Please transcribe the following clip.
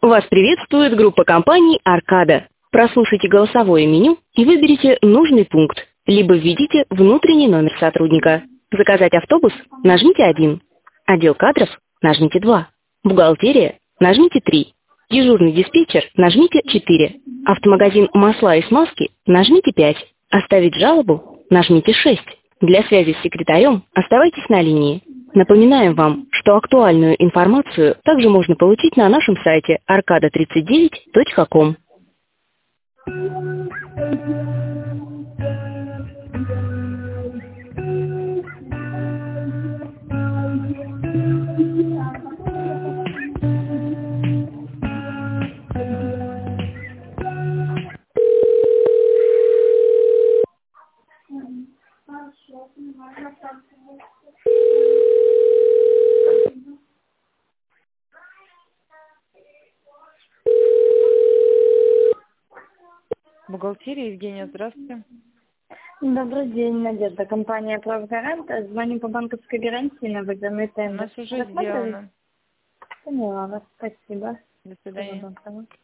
Вас приветствует группа компаний «Аркада». Прослушайте голосовое меню и выберите нужный пункт, либо введите внутренний номер сотрудника. Заказать автобус? Нажмите 1. Отдел кадров? Нажмите 2. Бухгалтерия? Нажмите 3. Дежурный диспетчер? Нажмите 4. Автомагазин «Масла и смазки»? Нажмите 5. Оставить жалобу? Нажмите 6. Для связи с секретарем оставайтесь на линии. Напоминаем вам, что актуальную информацию также можно получить на нашем сайте arcada39.com. Бухгалтерия, Евгения, здравствуйте. Добрый день, Надежда. Компания «Правгарант». Звоню по банковской гарантии на выданный У тендер. нас уже сделано. Поняла вас. Спасибо. До свидания. Всего доброго.